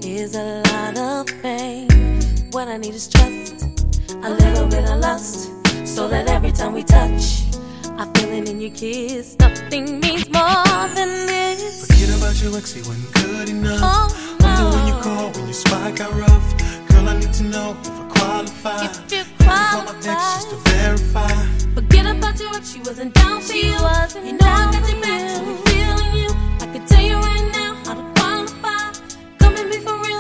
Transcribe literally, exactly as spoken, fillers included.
Here's a lot of pain. What I need is trust, a little bit of lust, so that every time we touch, I feel it in your kiss. Nothing means more than this. Forget about your ex, he wasn't good enough. Oh, no. Wonder when you call, when your spot got rough. Girl, I need to know if I qualify. If you call my ex just to verify. Forget about your ex, she wasn't down for you. Wasn't you know I got your back.